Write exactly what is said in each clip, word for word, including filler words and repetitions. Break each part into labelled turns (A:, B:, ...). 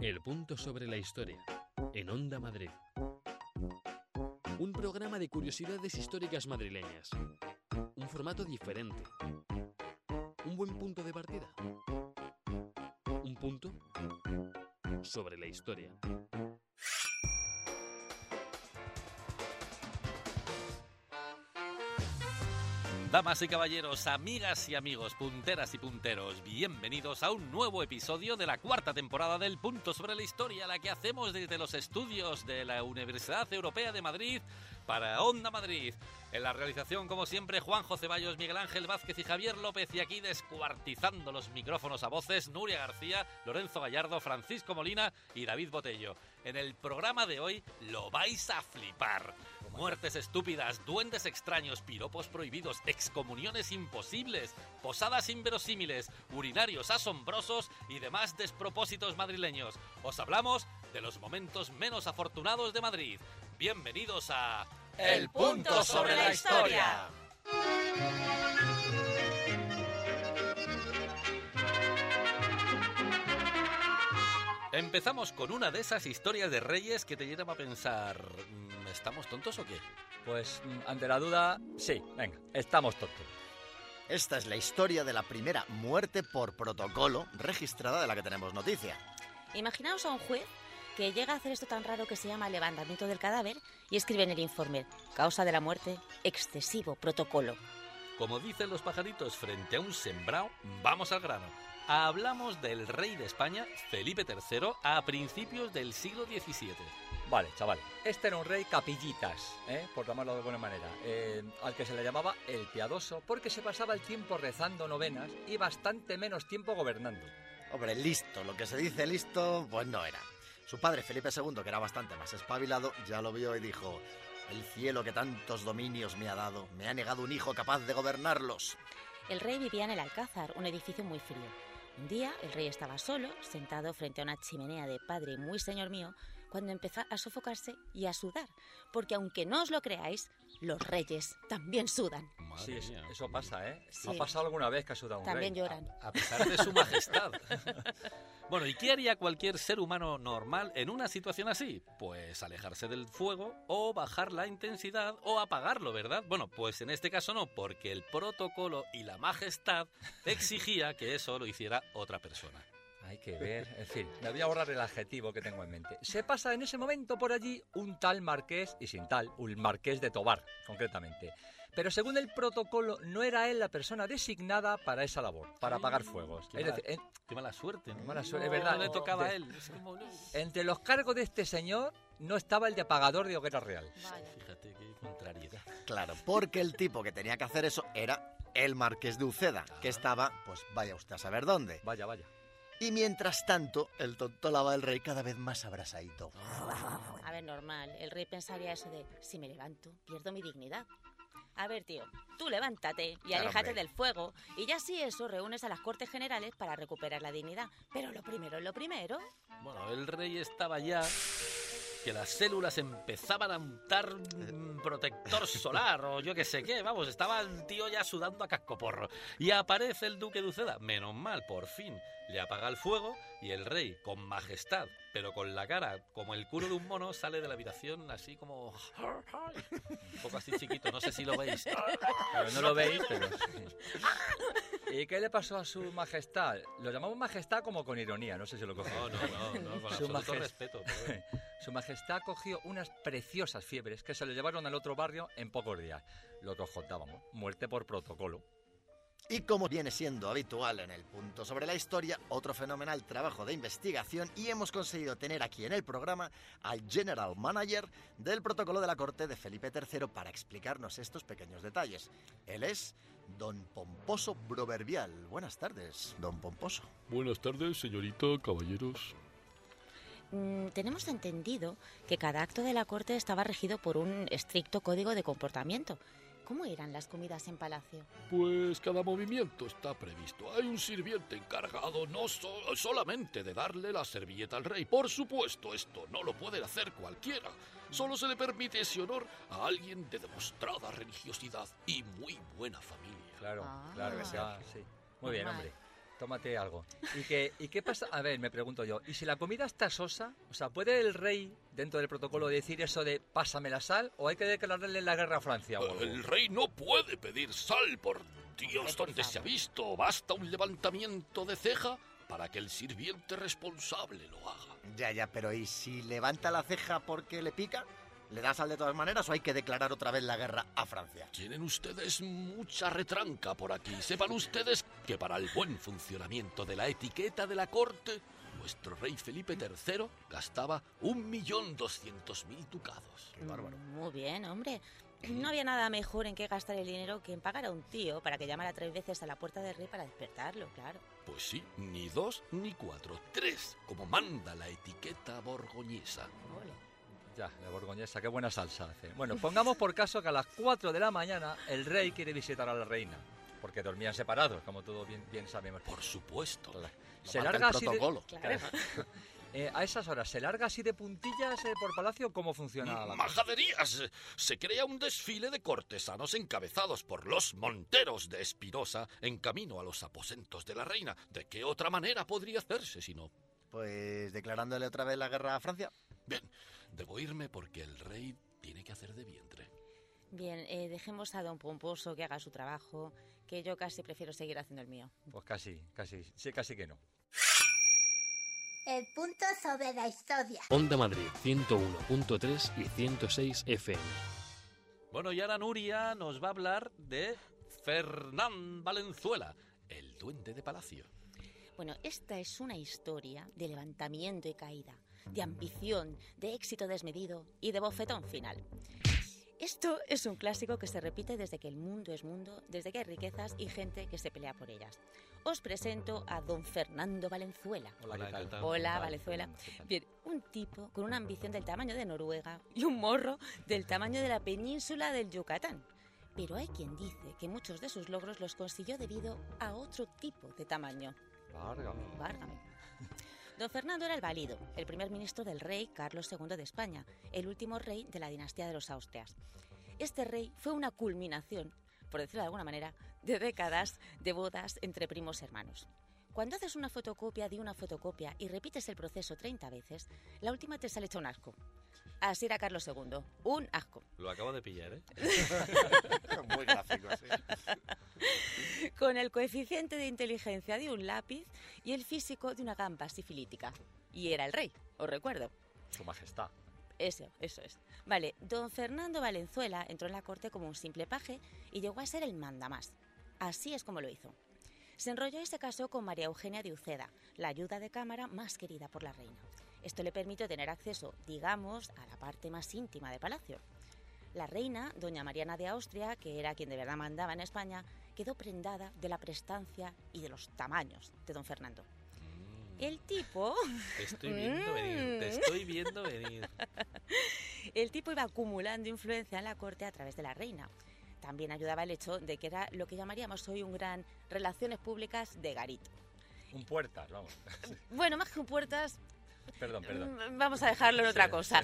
A: El punto sobre la historia, en Onda Madrid. Un programa de curiosidades históricas madrileñas. Un formato diferente. Un buen punto de partida. Un punto sobre la historia.
B: Damas y caballeros, amigas y amigos, punteras y punteros, bienvenidos a un nuevo episodio de la cuarta temporada del Punto sobre la Historia, la que hacemos desde los estudios de la Universidad Europea de Madrid para Onda Madrid. En la realización, como siempre, Juanjo Ceballos, Miguel Ángel Vázquez y Javier López, y aquí descuartizando los micrófonos a voces, Nuria García, Lorenzo Gallardo, Francisco Molina y David Botello. En el programa de hoy lo vais a flipar. Muertes estúpidas, duendes extraños, piropos prohibidos, excomuniones imposibles, posadas inverosímiles, urinarios asombrosos y demás despropósitos madrileños. Os hablamos de los momentos menos afortunados de Madrid. Bienvenidos a...
C: El Punto sobre la Historia.
B: Empezamos con una de esas historias de reyes que te llevan a pensar... ¿estamos tontos o qué?
C: Pues, ante la duda, sí, venga, estamos tontos.
D: Esta es la historia de la primera muerte por protocolo registrada de la que tenemos noticia.
E: Imaginaos a un juez que llega a hacer esto tan raro que se llama levantamiento del cadáver y escribe en el informe: causa de la muerte, excesivo protocolo.
B: Como dicen los pajaritos frente a un sembrado, vamos al grano. Hablamos del rey de España, Felipe tercero, a principios del siglo diecisiete.
C: Vale, chaval, este era un rey capillitas, ¿eh? por llamarlo de alguna manera, eh, al que se le llamaba el piadoso, porque se pasaba el tiempo rezando novenas y bastante menos tiempo gobernando.
D: Hombre, listo, lo que se dice listo, pues no era. Su padre, Felipe segundo, que era bastante más espabilado, ya lo vio y dijo: el cielo que tantos dominios me ha dado, me ha negado un hijo capaz de gobernarlos.
E: El rey vivía en el Alcázar, un edificio muy frío. Un día el rey estaba solo, sentado frente a una chimenea de padre muy señor mío, cuando empezó a sofocarse y a sudar, porque aunque no os lo creáis, los reyes también sudan.
C: Sí, eso, eso pasa, ¿eh?
E: Sí.
C: Ha pasado alguna vez que ha sudado un
E: También
C: rey.
E: lloran.
B: A, a pesar de su majestad. Bueno, ¿y qué haría cualquier ser humano normal en una situación así? Pues alejarse del fuego o bajar la intensidad o apagarlo, ¿verdad? Bueno, pues en este caso no, porque el protocolo y la majestad exigía que eso lo hiciera otra persona.
C: Hay que ver, en fin, me voy a borrar el adjetivo que tengo en mente. Se pasa en ese momento por allí un tal marqués, y sin tal, un marqués de Tobar, concretamente. Pero según el protocolo, no era él la persona designada para esa labor, para apagar fuegos.
B: Qué,
C: es
B: mala,
C: decir, en,
B: qué mala suerte, ¿no?
C: Mala suerte,
B: No,
C: es verdad.
B: No le tocaba
C: De,
B: a él. Es como, no.
C: Entre los cargos de este señor no estaba el de apagador de hoguera real.
E: Vaya.
B: Fíjate qué contrariedad.
D: Claro, porque el tipo que tenía que hacer eso era el marqués de Uceda, que estaba, pues vaya usted a saber dónde.
C: Vaya, vaya.
D: Y mientras tanto, el tontolaba del rey cada vez más abrasadito.
E: A ver, normal, el rey pensaría eso de: si me levanto, pierdo mi dignidad. A ver, tío, tú levántate y
D: Claro,
E: aléjate
D: hombre.
E: del fuego, y ya si eso reúnes a las Cortes Generales para recuperar la dignidad. Pero lo primero es lo primero.
B: Bueno, el rey estaba ya que las células empezaban a untar mm, protector solar o yo qué sé qué, vamos, estaba el tío ya sudando a cascoporro. Y aparece el duque de Uceda, menos mal, por fin, le apaga el fuego y el rey, con majestad, pero con la cara como el culo de un mono, sale de la habitación así como... un poco así chiquito, no sé si lo veis.
C: Claro, no lo veis, pero... ¿Y qué le pasó a su majestad? Lo llamamos majestad como con ironía, no sé si lo cogéis.
B: No, no, no, no, con
C: Su
B: absoluto
C: majest-
B: respeto. Pero...
C: Su majestad cogió unas preciosas fiebres que se le llevaron al otro barrio en pocos días. Lo que os contábamos, muerte por protocolo.
D: Y como viene siendo habitual en el punto sobre la historia, otro fenomenal trabajo de investigación, y hemos conseguido tener aquí en el programa al General Manager del protocolo de la corte de Felipe tercero para explicarnos estos pequeños detalles. Él es Don Pomposo Proverbial. Buenas tardes, Don Pomposo.
A: Buenas tardes, señorita, caballeros.
E: Mm, tenemos entendido que cada acto de la corte estaba regido por un estricto código de comportamiento. ¿Cómo eran las comidas en palacio?
F: Pues cada movimiento está previsto. Hay un sirviente encargado no so- solamente de darle la servilleta al rey. Por supuesto, esto no lo puede hacer cualquiera. Solo se le permite ese honor a alguien de demostrada religiosidad y muy buena familia.
C: Claro,
E: Ah.
C: claro que sí. sí. Muy bien,
E: Normal.
C: hombre. tómate algo. ¿Y qué, ¿Y qué pasa? A ver, me pregunto yo, ¿y si la comida está sosa? O sea, ¿puede el rey, dentro del protocolo, decir eso de pásame la sal? ¿O hay que declararle la guerra a Francia? O algo?
F: El rey no puede pedir sal, por Dios,
E: Por
F: donde
E: favor.
F: se ha visto. Basta un levantamiento de ceja para que el sirviente responsable lo haga.
D: Ya, ya, pero ¿y si levanta la ceja porque le pica? ¿Le da sal de todas maneras o hay que declarar otra vez la guerra a Francia?
F: Tienen ustedes mucha retranca por aquí. Sepan ustedes que para el buen funcionamiento de la etiqueta de la corte, nuestro rey Felipe tercero gastaba un millón doscientos mil ducados.
D: Qué bárbaro.
E: Muy bien, hombre. No había nada mejor en qué gastar el dinero que en pagar a un tío para que llamara tres veces a la puerta del rey para despertarlo, claro.
F: Pues sí, ni dos ni cuatro, tres, como manda la etiqueta borgoñesa.
E: Ole.
C: Ya, la borgoñesa, qué buena salsa hace. Bueno, pongamos por caso que a las cuatro de la mañana el rey quiere visitar a la reina, porque dormían separados, como todos bien, bien sabemos.
F: Por supuesto.
C: Se
D: Marca
C: larga
D: el
C: así de,
D: protocolo.
E: Claro.
C: eh, a esas horas, ¿se larga así de puntillas eh, por palacio? ¿Cómo funciona la cosa?
F: ¡Majaderías! Se crea un desfile de cortesanos encabezados por los monteros de Espirosa en camino a los aposentos de la reina. ¿De qué otra manera podría hacerse si no?
D: Pues declarándole otra vez la guerra a Francia.
F: Bien, debo irme porque el rey tiene que hacer de vientre.
E: Bien, eh, dejemos a don Pomposo que haga su trabajo, que yo casi prefiero seguir haciendo el mío.
C: Pues casi, casi, sí, casi que no.
G: El punto sobre la historia.
A: Onda Madrid ciento uno punto tres y ciento seis F M.
B: Bueno, y ahora Nuria nos va a hablar de Fernán Valenzuela, el duende de palacio.
E: Bueno, esta es una historia de levantamiento y caída, de ambición, de éxito desmedido y de bofetón final. Esto es un clásico que se repite desde que el mundo es mundo, desde que hay riquezas y gente que se pelea por ellas. Os presento a don Fernando Valenzuela.
C: Hola, ¿qué tal?
B: encantado.
E: Hola,
C: ¿Qué tal,
E: Valenzuela.
C: Fernando? ¿Qué tal?
E: Bien, un tipo con una ambición del tamaño de Noruega y un morro del tamaño de la península del Yucatán. Pero hay quien dice que muchos de sus logros los consiguió debido a otro tipo de tamaño.
C: Válgame.
E: Válgame. Don Fernando era el válido, el primer ministro del rey Carlos segundo de España, el último rey de la dinastía de los Austrias. Este rey fue una culminación, por decirlo de alguna manera, de décadas de bodas entre primos hermanos. Cuando haces una fotocopia de una fotocopia y repites el proceso treinta veces, la última te sale hecha un asco. Así era Carlos segundo, un asco.
B: Lo acabo de pillar, ¿eh?
D: Muy gráfico, sí.
E: Con el coeficiente de inteligencia de un lápiz y el físico de una gamba sifilítica. Y era el rey, os recuerdo.
C: Su majestad.
E: Eso, eso es. Vale, don Fernando Valenzuela entró en la corte como un simple paje y llegó a ser el mandamás. Así es como lo hizo. Se enrolló y se casó con María Eugenia de Uceda, la ayuda de cámara más querida por la reina. Esto le permitió tener acceso, digamos, a la parte más íntima del palacio. La reina, doña Mariana de Austria, que era quien de verdad mandaba en España, quedó prendada de la prestancia y de los tamaños de don Fernando. El tipo...
B: Te estoy viendo venir, te estoy viendo venir.
E: El tipo iba acumulando influencia en la corte a través de la reina. También ayudaba el hecho de que era lo que llamaríamos hoy un gran relaciones públicas de garito.
C: Un puertas, vamos.
E: Bueno, más que un puertas,
C: Perdón, perdón.
E: mm, vamos a dejarlo en otra
B: Sí,
E: cosa.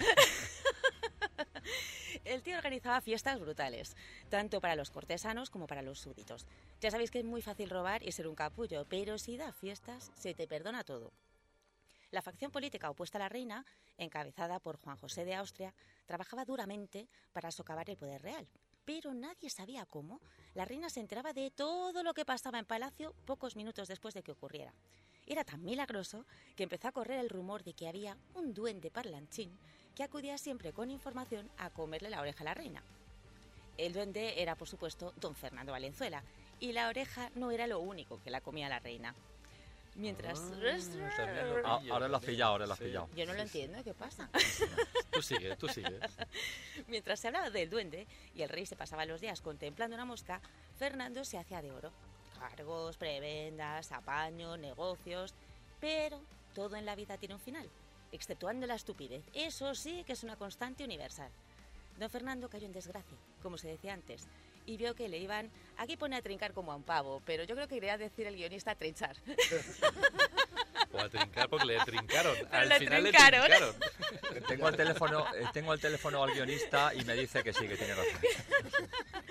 E: El tío organizaba fiestas brutales, tanto para los cortesanos como para los súbditos. Ya sabéis que es muy fácil robar y ser un capullo, pero si da fiestas, se te perdona todo. La facción política opuesta a la reina, encabezada por Juan José de Austria, trabajaba duramente para socavar el poder real. Pero nadie sabía cómo. La reina se enteraba de todo lo que pasaba en palacio pocos minutos después de que ocurriera. Era tan milagroso que empezó a correr el rumor de que había un duende parlanchín que acudía siempre con información a comerle la oreja a la reina. El duende era, por supuesto, don Fernando Valenzuela, y la oreja no era lo único que la comía la reina. Mientras...
B: también lo
C: Ah,
B: pillo,
C: ahora lo has
B: también.
C: pillado, ahora lo has
B: Sí.
C: pillado.
E: Yo no lo entiendo, ¿qué pasa?
B: Tú sigue, tú sigue.
E: Mientras se hablaba del duende y el rey se pasaba los días contemplando una mosca, Fernando se hacía de oro. Cargos, prebendas, apaños, negocios... Pero todo en la vida tiene un final, exceptuando la estupidez. Eso sí que es una constante universal. Don Fernando cayó en desgracia, como se decía antes, y vio que le iban... Aquí pone a trincar como a un pavo, pero yo creo que quería decir el guionista trinchar.
B: O a trincar porque le trincaron. Al
E: le
B: final
E: trincaron.
B: le trincaron.
C: Tengo al teléfono, eh, tengo al teléfono al guionista y me dice que sí, que tiene razón.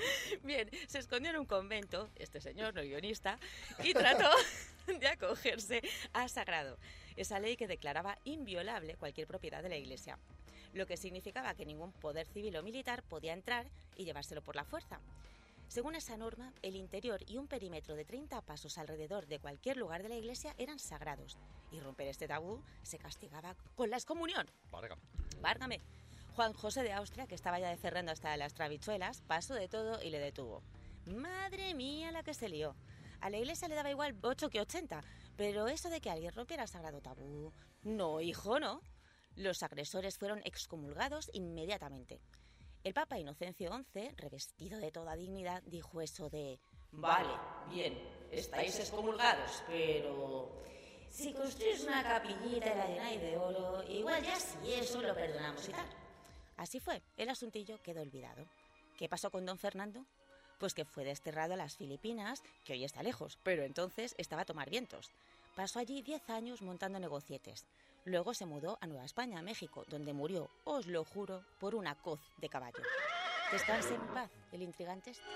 E: Bien, se escondió en un convento, este señor, no guionista, y trató de acogerse a sagrado, esa ley que declaraba inviolable cualquier propiedad de la Iglesia, lo que significaba que ningún poder civil o militar podía entrar y llevárselo por la fuerza. Según esa norma, el interior y un perímetro de treinta pasos alrededor de cualquier lugar de la Iglesia eran sagrados, y romper este tabú se castigaba con la excomunión.
C: Válgame.
E: Válgame. Juan José de Austria, que estaba ya descerrando hasta las trabichuelas, pasó de todo y le detuvo. Madre mía la que se lió. A la Iglesia le daba igual ocho que ochenta, pero eso de que alguien rompiera el sagrado tabú... No, hijo, no. Los agresores fueron excomulgados inmediatamente. El Papa Inocencio once, revestido de toda dignidad, dijo eso de... Vale, bien, estáis excomulgados, pero... si construís una capillita y la llenáis de oro, igual ya sí, eso lo perdonamos y tal. Así fue, el asuntillo quedó olvidado. ¿Qué pasó con don Fernando? Pues que fue desterrado a las Filipinas, que hoy está lejos, pero entonces estaba a tomar vientos. Pasó allí diez años montando negocietes. Luego se mudó a Nueva España, México, donde murió, os lo juro, por una coz de caballo. Descanse en paz, el intrigante este.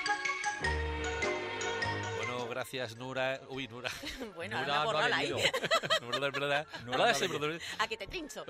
B: Bueno, gracias, Nura. Uy, Nura.
E: Bueno,
C: Nura
E: ahora
C: no ha
E: me ahí.
C: venido.
B: Nura, de verdad.
C: Nura no ha
B: sí,
C: venido.
B: brother.
E: A que te trincho.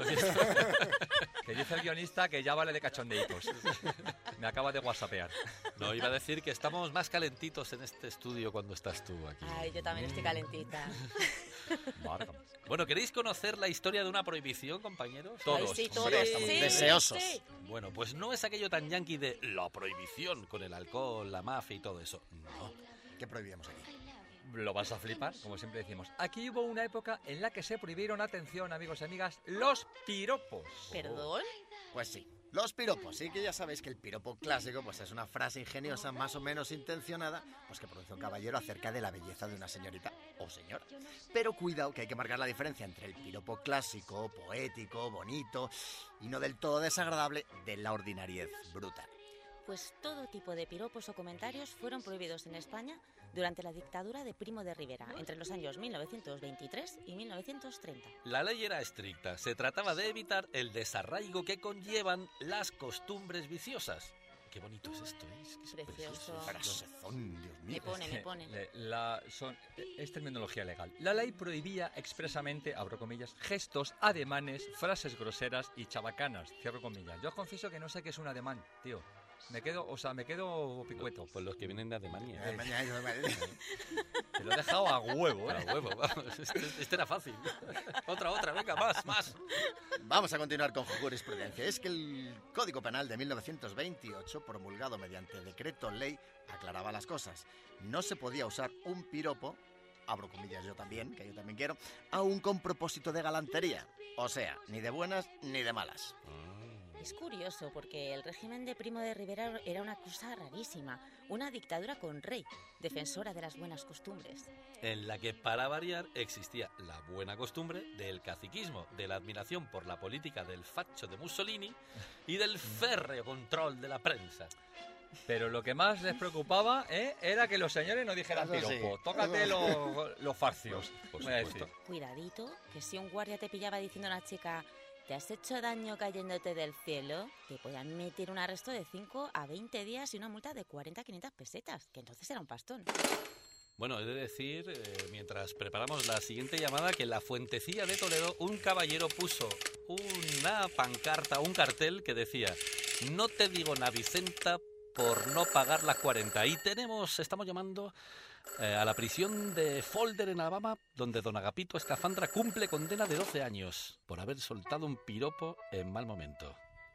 C: Que dice el guionista que ya vale de cachondeitos. Me acaba de whatsappear.
B: No, iba a decir que estamos más calentitos en este estudio cuando estás tú aquí.
E: Ay, yo también estoy calentita.
C: Válgame.
B: Bueno, ¿queréis conocer la historia de una prohibición, compañeros?
C: Todos.
E: Ay, sí, todos.
D: Hombre, estamos
E: sí,
D: deseosos.
E: sí.
B: Bueno, pues no es aquello tan yanqui de la prohibición con el alcohol, la mafia y todo eso. No.
D: ¿Qué prohibíamos aquí?
C: Lo vas a flipar, como siempre decimos. Aquí hubo una época en la que se prohibieron, atención amigos y amigas, los piropos.
E: ¿Perdón?
D: Pues sí, los piropos. Sí que ya sabéis que el piropo clásico pues es una frase ingeniosa, más o menos intencionada, pues que pronuncia un caballero acerca de la belleza de una señorita o señora. Pero cuidado, que hay que marcar la diferencia entre el piropo clásico, poético, bonito y no del todo desagradable de la ordinariez brutal.
E: Pues todo tipo de piropos o comentarios fueron prohibidos en España durante la dictadura de Primo de Rivera, entre los años mil novecientos veintitrés y mil novecientos treinta.
B: La ley era estricta. Se trataba de evitar el desarraigo que conllevan las costumbres viciosas. Qué bonito es esto, ¿eh? Es que es
E: Precioso.
D: Frasezón, Dios mío.
E: Me pone, me pone.
C: Le- La, son, es terminología legal. La ley prohibía expresamente, abro comillas, gestos, ademanes, frases groseras y chabacanas, cierro comillas. Yo os confieso que no sé qué es un ademán, tío. Me quedo, o sea, me quedo picueto.
B: Pues los que vienen de Alemania.
D: Eh, mañana, yo-
C: Te lo he dejado a huevo,
B: A
C: ¿eh?
B: huevo, vamos. Este, este era fácil. Otra, otra, venga, más, más.
D: Vamos a continuar con jurisprudencia. Es que el Código Penal de mil novecientos veintiocho, promulgado mediante decreto ley, aclaraba las cosas. No se podía usar un piropo, abro comillas yo también, que yo también quiero, aún con propósito de galantería. O sea, ni de buenas ni de malas.
E: Es curioso porque el régimen de Primo de Rivera era una cosa rarísima, una dictadura con rey, defensora de las buenas costumbres.
B: En la que, para variar, existía la buena costumbre del caciquismo, de la admiración por la política del facho de Mussolini y del férreo control de la prensa.
C: Pero lo que más les preocupaba ¿eh? era que los señores no dijeran
D: Eso sí.
C: piropo. Tócate los, los farcios.
B: Por
C: voy a
B: supuesto.
C: decir.
E: Cuidadito, que si un guardia te pillaba diciendo a una chica ¿te has hecho daño cayéndote del cielo? Te podían meter un arresto de cinco a veinte días y una multa de cuarenta a quinientas pesetas, que entonces era un pastón.
B: Bueno, he de decir, eh, mientras preparamos la siguiente llamada, que en la Fuentecilla de Toledo un caballero puso una pancarta, un cartel que decía: no te digo Navicenta por no pagar las cuarenta. Y tenemos, estamos llamando eh, a la prisión de Folder en Alabama, donde don Agapito Escafandra cumple condena de doce años por haber soltado un piropo en mal momento.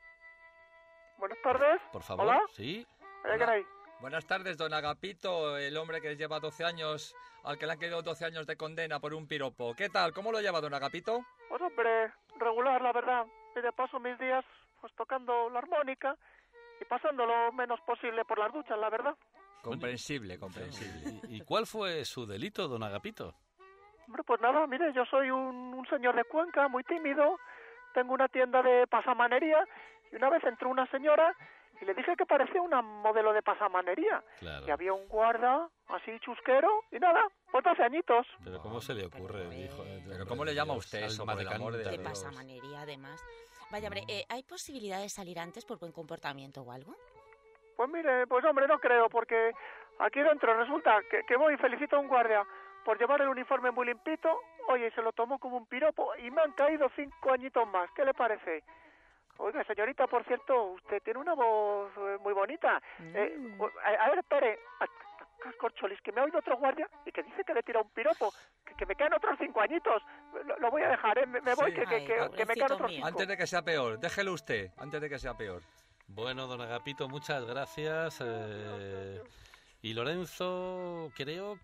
H: Buenas tardes.
B: Por favor,
H: ¿Hola?
B: ¿sí?
H: ¿Eh, ¿Qué hay?
C: Buenas tardes, don Agapito, el hombre que lleva doce años, al que le han quedado doce años de condena por un piropo. ¿Qué tal? ¿Cómo lo lleva, don Agapito?
H: Pues hombre, regular, la verdad. Y de paso mis días, pues tocando la armónica y pasando lo menos posible por las duchas, la verdad.
C: Comprensible, comprensible.
B: ¿Y, y cuál fue su delito, don Agapito?
H: Hombre, pues nada, mire, yo soy un, un señor de Cuenca, muy tímido, tengo una tienda de pasamanería y una vez entró una señora y le dije que parecía una modelo de pasamanería.
B: Claro.
H: Y había un guarda así chusquero y nada, pues doce añitos.
B: Pero ¿cómo se le ocurre,
E: Pero,
B: hijo?
E: hombre.
C: Pero ¿cómo le llama a usted eso,
B: Alma
C: por
B: de
C: el amor de
B: cántaro.
E: De
C: Dios.
E: pasamanería, además. Vaya, hombre, eh, ¿hay posibilidad de salir antes por buen comportamiento o algo?
H: Pues mire, pues hombre, no creo, porque aquí dentro resulta que, que voy y felicito a un guardia por llevar el uniforme muy limpito, oye, y se lo tomó como un piropo y me han caído cinco añitos más. ¿Qué le parece? Oiga, señorita, por cierto, usted tiene una voz eh, muy bonita. Mm. Eh, a, a ver, espere, Corcholis, que me ha oído otro guardia y que dice que le tira un piropo, que, que me quedan otros cinco añitos. Lo, lo voy a dejar, ¿eh? Me, me voy, sí. que, que,
E: Ay,
H: que, que me quedan otros cinco.
C: Antes de que sea peor, déjelo usted, antes de que sea peor.
B: Bueno, don Agapito, muchas gracias. Eh, y Lorenzo, creo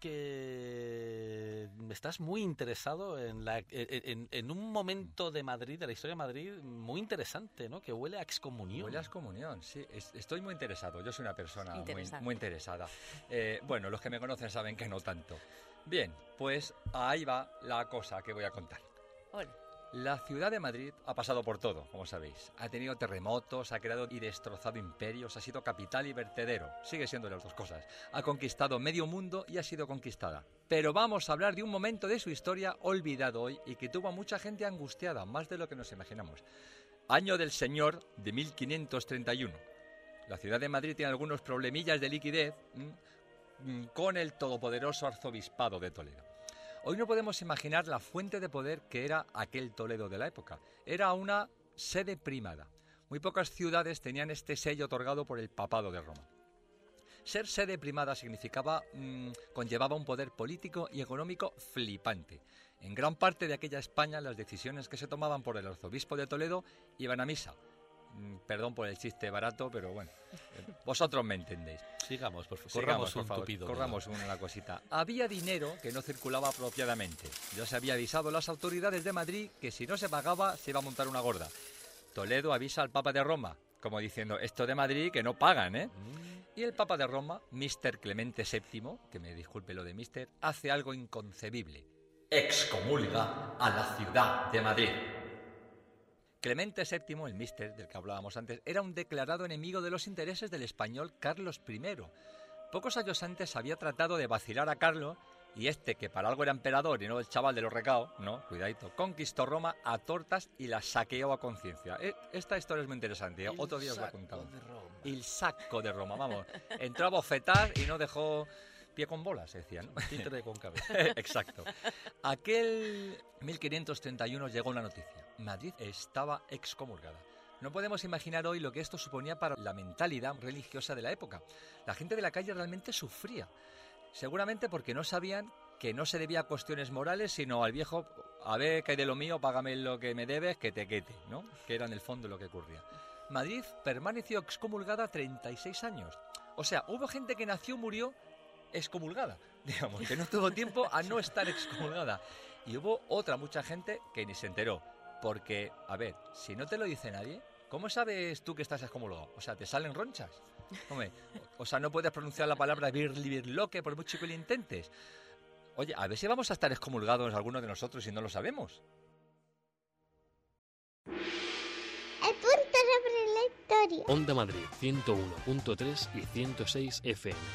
B: que estás muy interesado en, la, en, en un momento de Madrid, de la historia de Madrid, muy interesante, ¿no? Que huele a excomunión.
C: Huele a excomunión, sí. Estoy muy interesado. Yo soy una persona muy, muy interesada. Eh, bueno, los que me conocen saben que no tanto. Bien, pues ahí va la cosa que voy a contar.
E: Hola.
C: La ciudad de Madrid ha pasado por todo, como sabéis. Ha tenido terremotos, ha creado y destrozado imperios, ha sido capital y vertedero. Sigue siendo las dos cosas. Ha conquistado medio mundo y ha sido conquistada. Pero vamos a hablar de un momento de su historia olvidado hoy y que tuvo a mucha gente angustiada, más de lo que nos imaginamos. Año del Señor de mil quinientos treinta y uno. La ciudad de Madrid tiene algunos problemillas de liquidez mmm, con el todopoderoso arzobispado de Toledo. Hoy no podemos imaginar la fuente de poder que era aquel Toledo de la época. Era una sede primada. Muy pocas ciudades tenían este sello otorgado por el papado de Roma. Ser sede primada significaba, mmm, conllevaba un poder político y económico flipante. En gran parte de aquella España, las decisiones que se tomaban por el arzobispo de Toledo iban a misa. Perdón por el chiste barato, pero bueno, vosotros me entendéis.
B: Sigamos, por favor.
C: Corramos un tupido. Corramos una cosita. Había dinero que no circulaba apropiadamente. Ya se había avisado a las autoridades de Madrid que si no se pagaba se iba a montar una gorda. Toledo avisa al Papa de Roma, como diciendo, esto de Madrid que no pagan, ¿eh? Mm. Y el Papa de Roma, mister Clemente séptimo, que me disculpe lo de mister, hace algo inconcebible. Excomulga a la ciudad de Madrid. Clemente séptimo, el mister del que hablábamos antes, era un declarado enemigo de los intereses del español Carlos primero. Pocos años antes había tratado de vacilar a Carlos y este, que para algo era emperador y no el chaval de los recaos, no, cuidadito, conquistó Roma a tortas y la saqueó a conciencia. Esta historia es muy interesante, ¿eh? Otro día os la contamos. El saco de Roma, vamos. Entró a bofetar y no dejó pie con bola, se decía, ¿no?
B: Títere con cabeza.
C: Exacto. Aquel mil quinientos treinta y uno llegó una noticia. Madrid estaba excomulgada. No podemos imaginar hoy lo que esto suponía para la mentalidad religiosa de la época. La gente de la calle realmente sufría. Seguramente porque no sabían que no se debía a cuestiones morales, sino al viejo, a ver, que hay de lo mío, págame lo que me debes, que te quete, ¿no? Que era en el fondo lo que ocurría. Madrid permaneció excomulgada treinta y seis años. O sea, hubo gente que nació y murió excomulgada, digamos, que no tuvo tiempo a no estar excomulgada. Y hubo otra mucha gente que ni se enteró. Porque, a ver, si no te lo dice nadie, ¿cómo sabes tú que estás excomulgado? O sea, ¿te salen ronchas? Hombre, o sea, no puedes pronunciar la palabra birlibirloque por mucho que lo intentes. Oye, a ver si vamos a estar excomulgados algunos de nosotros y no lo sabemos.
G: El punto sobre la historia.
A: Onda Madrid, ciento uno punto tres y ciento seis F M.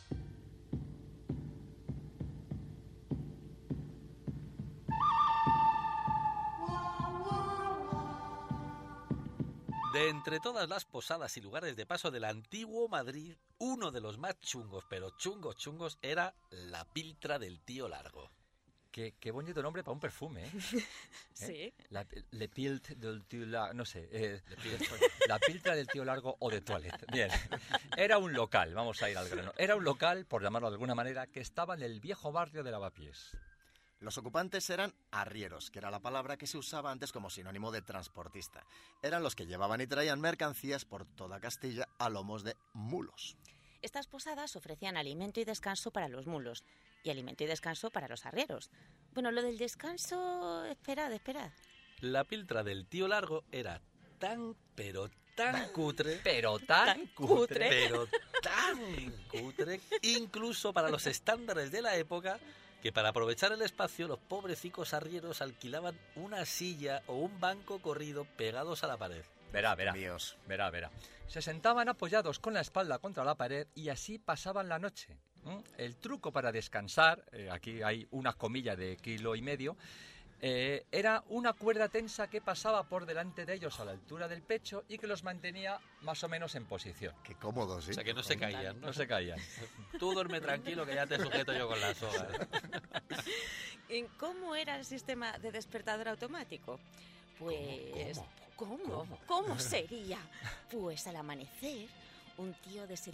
B: De entre todas las posadas y lugares de paso del antiguo Madrid, uno de los más chungos, pero chungos, chungos, era la Piltra del Tío Largo.
C: Qué, qué bonito nombre para un perfume, ¿eh?
E: Sí.
C: ¿Eh? La, Le Pilt del Tío Largo, no sé, eh, la Piltra del Tío Largo o de Toilette. Bien, era un local, vamos a ir al grano. Era un local, por llamarlo de alguna manera, que estaba en el viejo barrio de Lavapiés.
D: Los ocupantes eran arrieros, que era la palabra que se usaba antes como sinónimo de transportista. Eran los que llevaban y traían mercancías por toda Castilla a lomos de mulos.
E: Estas posadas ofrecían alimento y descanso para los mulos y alimento y descanso para los arrieros. Bueno, lo del descanso, esperad, esperad.
B: La Piltra del Tío Largo era tan, pero tan cutre,
C: pero tan,
E: tan
C: cutre,
B: pero tan cutre, incluso para los estándares de la época, que para aprovechar el espacio los pobrecicos arrieros alquilaban una silla o un banco corrido pegados a la pared.
C: Verá, verá,
D: Dios.
C: verá, verá. Se sentaban apoyados con la espalda contra la pared y así pasaban la noche. ¿Mm? El truco para descansar, eh, aquí hay unas comillas de kilo y medio, Eh, era una cuerda tensa que pasaba por delante de ellos a la altura del pecho y que los mantenía más o menos en posición.
D: Qué cómodo, sí.
B: O sea, que no se caían, ¿no?
C: No se caían.
B: Tú duerme tranquilo que ya te sujeto yo con la soga.
E: ¿En ¿Cómo era el sistema de despertador automático? Pues...
F: ¿Cómo?
E: ¿Cómo?
F: ¿Cómo?
E: ¿Cómo sería? Pues al amanecer, un tío de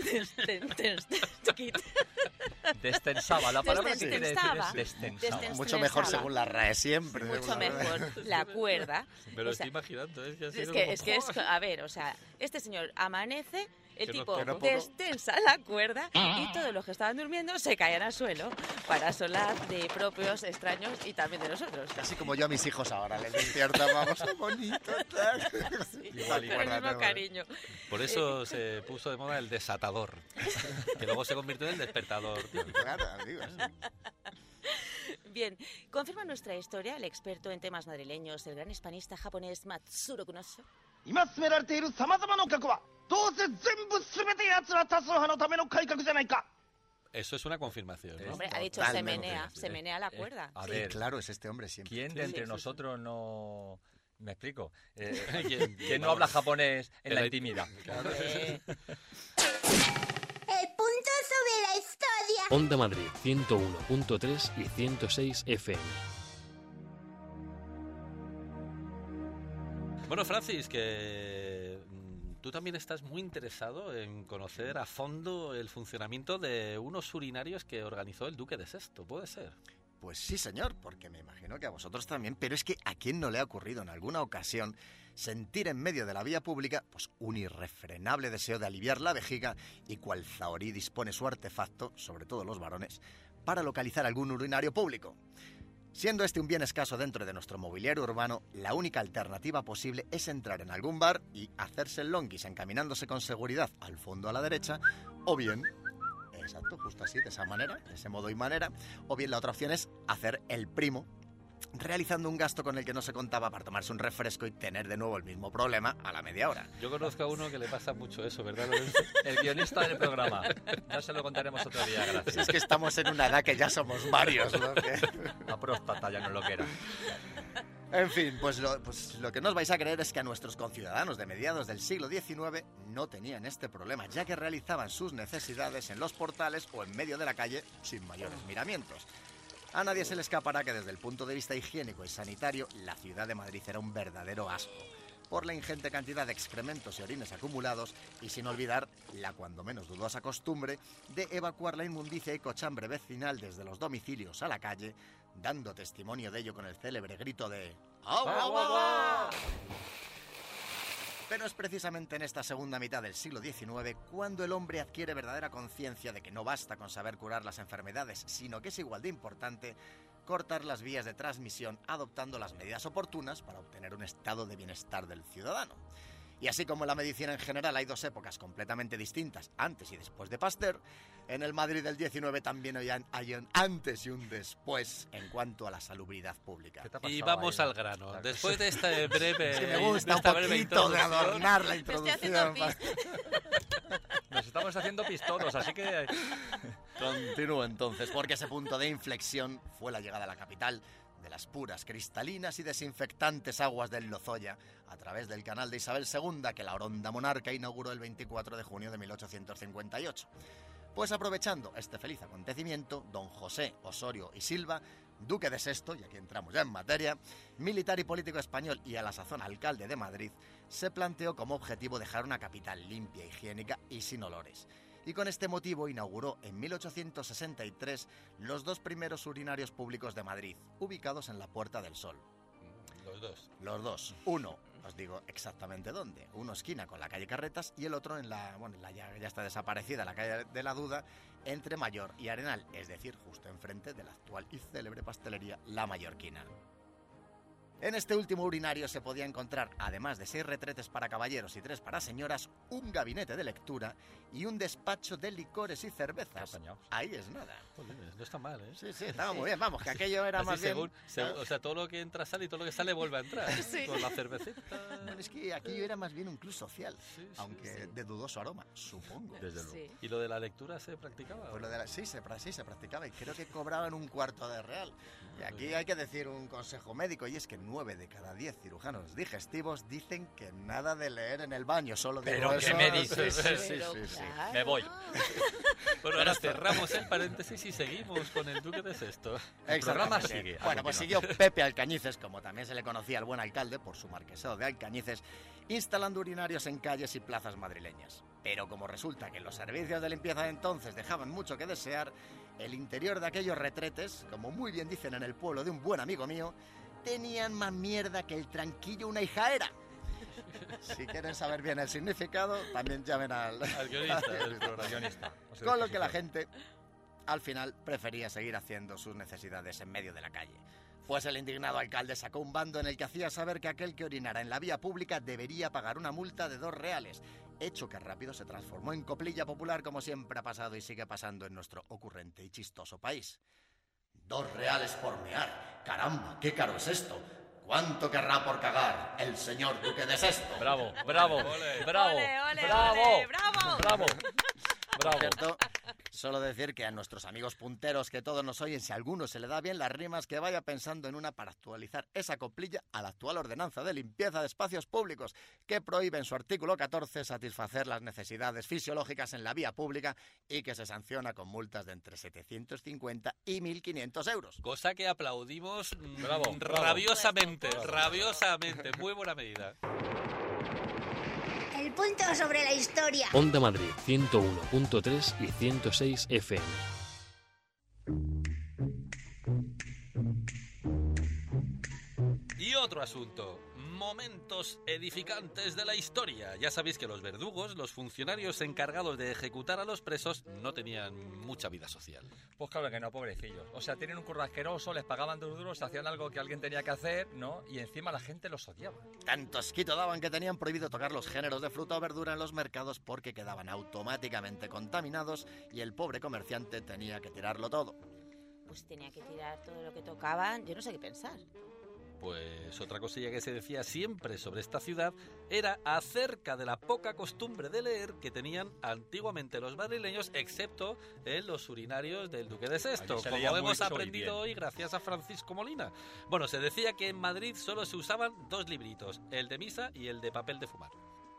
C: Destensaba, la palabra que quiere decir
E: Destensaba.
C: es destensaba.
E: Destensaba.
D: Mucho mejor según la R A E siempre.
E: Mucho mejor la cuerda.
B: Pero
E: O sea,
B: estoy imaginando, ¿eh? Que ha
E: Es
B: sido
E: que,
B: como-
E: es que es, a ver, o sea, este señor amanece, el
B: Que no
E: tipo
B: toca.
E: destensa la cuerda y todos los que estaban durmiendo se caían al suelo para solar de propios, extraños y también de nosotros.
D: Casi como yo a mis hijos ahora, les despierta, vamos, qué bonito. Tal.
E: Con el mismo cariño.
B: Por eso se puso de moda el desatador, que luego se convirtió en el despertador.
D: Claro, digo, sí.
E: Bien, confirma nuestra historia el experto en temas madrileños, el gran hispanista japonés Matsuro Kunoso.
I: 今進められている様々な改革はどうせ全部全て奴ら多数派のための改革じゃないか。
B: Eso es una confirmación, ¿no?
E: Hombre, ha dicho se menea, se menea la cuerda.
C: A
D: Sí,
C: ver,
D: claro, es este hombre siempre.
C: ¿quién de
E: Sí,
C: entre
E: sí, sí.
C: nosotros no... ¿Me explico? Eh,
B: ¿Quién-
C: ¿Quién no habla japonés en la
B: la-
C: intimidad?
E: Eh,
G: El punto sobre la historia.
A: Onda Madrid ciento uno punto tres y ciento seis F M.
B: Bueno, Francis, que mm, tú también estás muy interesado en conocer a fondo el funcionamiento de unos urinarios que organizó el Duque de Sexto, ¿puede ser?
D: Pues sí, señor, porque me imagino que a vosotros también, pero es que ¿a quién no le ha ocurrido en alguna ocasión sentir en medio de la vía pública pues un irrefrenable deseo de aliviar la vejiga y cual zahorí dispone su artefacto, sobre todo los varones, para localizar algún urinario público? Siendo este un bien escaso dentro de nuestro mobiliario urbano, la única alternativa posible es entrar en algún bar y hacerse el longuis encaminándose con seguridad al fondo a la derecha, o bien... Exacto, justo así, de esa manera, de ese modo y manera. O bien la otra opción es hacer el primo, realizando un gasto con el que no se contaba para tomarse un refresco y tener de nuevo el mismo problema a la media hora.
B: Yo conozco a uno que le pasa mucho eso, ¿verdad, Lorenzo?
C: El guionista del programa. Ya se lo contaremos otro día,
D: Si
C: gracias.
D: es que estamos en una edad que ya somos varios, ¿no? Que-
C: La próstata ya no es lo que era.
D: En fin, pues lo, pues lo que no os vais a creer es que a nuestros conciudadanos de mediados del siglo diecinueve no tenían este problema, ya que realizaban sus necesidades en los portales o en medio de la calle sin mayores miramientos. A nadie se le escapará que desde el punto de vista higiénico y sanitario, la ciudad de Madrid era un verdadero asco, por la ingente cantidad de excrementos y orines acumulados, y sin olvidar la cuando menos dudosa costumbre de evacuar la inmundicia y cochambre vecinal desde los domicilios a la calle, dando testimonio de ello con el célebre grito de ¡agua, agua, agua! Pero es precisamente en esta segunda mitad del siglo diecinueve cuando el hombre adquiere verdadera conciencia de que no basta con saber curar las enfermedades, sino que es igual de importante cortar las vías de transmisión adoptando las medidas oportunas para obtener un estado de bienestar del ciudadano. Y así como en la medicina en general hay dos épocas completamente distintas, antes y después de Pasteur, en el Madrid del diecinueve también hay un, hay un antes y un después en cuanto a la salubridad pública.
C: ¿Qué te ha pasado
B: Y vamos
C: ahí?
B: al grano. Después de este breve,
D: Es que me
B: de
D: gusta un
B: esta breve
D: poquito de
B: introducción,
D: adornar la
E: me estoy haciendo
D: introducción.
E: pis.
C: Nos estamos haciendo pistolos, así que...
D: Continúo entonces, porque ese punto de inflexión fue la llegada a la capital de las puras, cristalinas y desinfectantes aguas del Lozoya a través del canal de Isabel segunda que la Oronda monarca inauguró el veinticuatro de junio de mil ochocientos cincuenta y ocho. Pues aprovechando este feliz acontecimiento, don José Osorio y Silva, duque de Sexto, y aquí entramos ya en materia, militar y político español y a la sazón alcalde de Madrid, se planteó como objetivo dejar una capital limpia, higiénica y sin olores. Y con este motivo inauguró en mil ochocientos sesenta y tres los dos primeros urinarios públicos de Madrid, ubicados en la Puerta del Sol.
B: Los dos.
D: Los dos. Uno, os digo exactamente dónde. Uno esquina con la calle Carretas y el otro en la, bueno, la ya, ya está desaparecida, la calle de la Duda, entre Mayor y Arenal, es decir, justo enfrente de la actual y célebre pastelería La Mallorquina. En este último urinario se podía encontrar, además de seis retretes para caballeros y tres para señoras, un gabinete de lectura y un despacho de licores y cervezas.
C: Apañados.
D: Ahí es nada.
B: Joder, no está mal, ¿eh?
D: Sí, sí, estaba muy bien. Vamos, que aquello era
B: Así
D: más
B: según,
D: bien...
B: según- o sea, todo lo que entra sale y todo lo que sale vuelve a entrar.
E: Sí.
B: Con la cervecita.
D: Bueno, es que aquello era más bien un club social,
B: Sí, sí,
D: aunque
B: sí.
D: de dudoso aroma, supongo.
B: Desde luego.
E: Sí.
B: ¿Y lo de la lectura se practicaba?
D: Pues lo de la- sí, se, pra- sí, se practicaba y creo que cobraban un cuarto de real. Y aquí hay que decir un consejo médico, y es que nueve de cada diez cirujanos digestivos dicen que nada de leer en el baño, solo digo
C: ¿Pero qué
D: eso.
C: me dices?
D: Sí, sí, sí,
E: Pero
D: sí, sí.
E: claro.
C: Me voy.
B: Bueno, ahora cerramos el paréntesis y seguimos con el Duque de Sexto.
C: El programa
D: Exactamente.
C: sigue, a
D: Bueno, pues siguió Pepe Alcañices, como también se le conocía al buen alcalde por su marquesado de Alcañices, instalando urinarios en calles y plazas madrileñas. Pero como resulta que los servicios de limpieza de entonces dejaban mucho que desear, el interior de aquellos retretes, como muy bien dicen en el pueblo de un buen amigo mío, tenían más mierda que el tranquillo una hijaera. Si quieren saber bien el significado, también llamen al...
B: Al guionista del programa.
C: Guionista. O sea,
D: Con lo
C: por
D: que la
C: supuesto.
D: gente, al final, prefería seguir haciendo sus necesidades en medio de la calle. Pues el indignado alcalde sacó un bando en el que hacía saber que aquel que orinara en la vía pública debería pagar una multa de dos reales, hecho que rápido se transformó en coplilla popular como siempre ha pasado y sigue pasando en nuestro ocurrente y chistoso país. Dos reales por mear. Caramba, qué caro es esto. ¿Cuánto querrá por cagar el señor Duque de Sexto?
C: Bravo, bravo,
B: Ole.
C: bravo,
E: Ole, ole,
C: bravo,
E: ole, bravo.
C: bravo, bravo.
D: ¿Cierto? Solo decir que a nuestros amigos punteros que todos nos oyen, si a alguno se le da bien las rimas, que vaya pensando en una para actualizar esa coplilla a la actual ordenanza de limpieza de espacios públicos, que prohíbe en su artículo catorce satisfacer las necesidades fisiológicas en la vía pública y que se sanciona con multas de entre setecientos cincuenta y mil quinientos euros.
B: Cosa que aplaudimos mm,
C: Bravo, bravo.
B: rabiosamente, rabiosamente. Muy buena medida.
G: El punto sobre la historia.
A: Onda Madrid ciento uno punto tres y ciento seis F M.
B: Y otro asunto, momentos edificantes de la historia. Ya sabéis que los verdugos, los funcionarios encargados de ejecutar a los presos, no tenían mucha vida social.
C: Pues claro que no, pobrecillos. O sea, tienen un curro asqueroso, les pagaban dos duros, hacían algo que alguien tenía que hacer, ¿no? Y encima la gente los odiaba.
D: Tanto asquito daban que tenían prohibido tocar los géneros de fruta o verdura en los mercados porque quedaban automáticamente contaminados y el pobre comerciante tenía que tirarlo todo.
E: Pues tenía que tirar todo lo que tocaban. Yo no sé qué pensar.
B: Pues otra cosilla que se decía siempre sobre esta ciudad era acerca de la poca costumbre de leer que tenían antiguamente los madrileños, excepto en los urinarios del Duque de Sexto,
C: Allí se
B: como
C: leía
B: hemos
C: mucho y
B: aprendido
C: bien.
B: hoy gracias a Francisco Molina. Bueno, se decía que en Madrid solo se usaban dos libritos, el de misa y el de papel de fumar.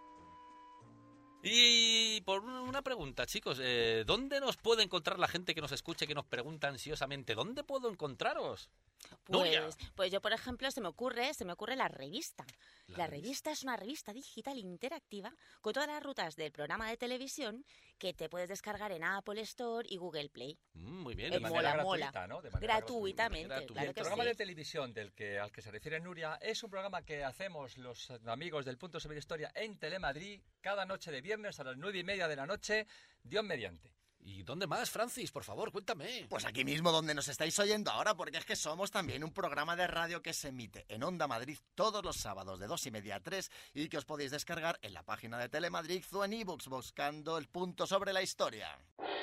B: Y por una pregunta, chicos, eh, ¿dónde nos puede encontrar la gente que nos escuche, que nos pregunta ansiosamente, ¿dónde puedo encontraros? Nuria.
E: Pues, pues yo, por ejemplo, se me ocurre, se me ocurre la revista.
B: La
E: La, revista es una revista digital interactiva con todas las rutas del programa de televisión que te puedes descargar en Apple Store y Google Play.
B: Mm, muy bien.
E: Eh,
B: de manera
E: mola,
C: gratuita,
E: mola.
C: ¿no? De manera
E: Gratuitamente,
B: gratuita.
E: claro
C: El
E: que
C: programa
E: sí.
C: de televisión del que, al que se refiere Nuria es un programa que hacemos los amigos del Punto sobre la Historia en Telemadrid cada noche de viernes a las nueve y media de la noche, Dios mediante.
B: ¿Y dónde más, Francis? Por favor, cuéntame.
D: Pues aquí mismo donde nos estáis oyendo ahora, porque es que somos también un programa de radio que se emite en Onda Madrid todos los sábados de dos y media a tres y que os podéis descargar en la página de Telemadrid o en iVoox buscando el punto sobre la historia.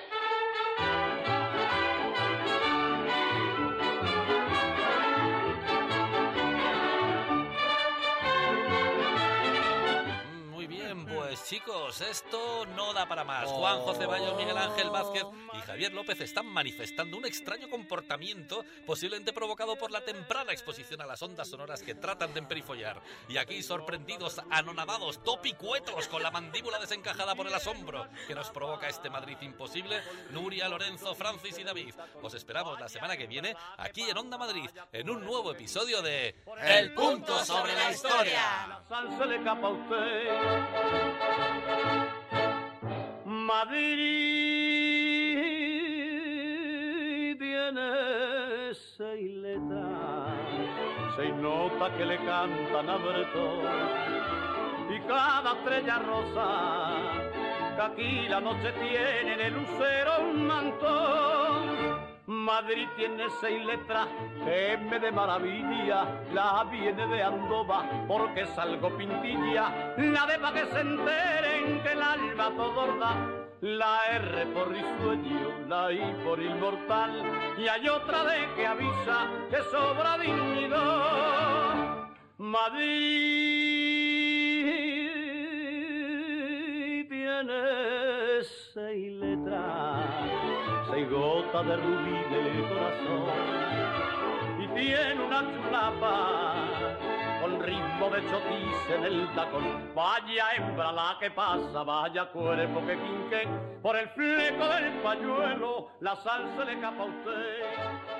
B: Mm, Muy bien, pues chicos, esto no da para más. Juan José Bayo, Miguel Ángel Vázquez y Javier López están manifestando un extraño comportamiento posiblemente provocado por la temprana exposición a las ondas sonoras que tratan de emperifollar. Y aquí sorprendidos, anonadados, topicuetos, con la mandíbula desencajada por el asombro que nos provoca este Madrid imposible, Nuria, Lorenzo, Francis y David. Os esperamos la semana que viene aquí en Onda Madrid en un nuevo episodio de
D: El punto sobre la historia.
J: La salsa le capa a usted. Madrid tiene seis letras, seis notas que le cantan a Bretón, y cada estrella rosa que aquí la noche tiene en el lucero un mantón. Madrid tiene seis letras, M de maravilla, la A viene de Andova, porque salgo pintilla, la D pa' que se enteren que el alma todo da, la R por risueño, la I por inmortal, y hay otra D que avisa que sobra dignidad. Madrid tiene seis letras, seis gotas de rubí del corazón, y tiene una chulapa con ritmo de chotis en el tacón. Vaya hembra la que pasa, vaya cuerpo que quinqué, por el fleco del pañuelo la sal se le escapa a usted.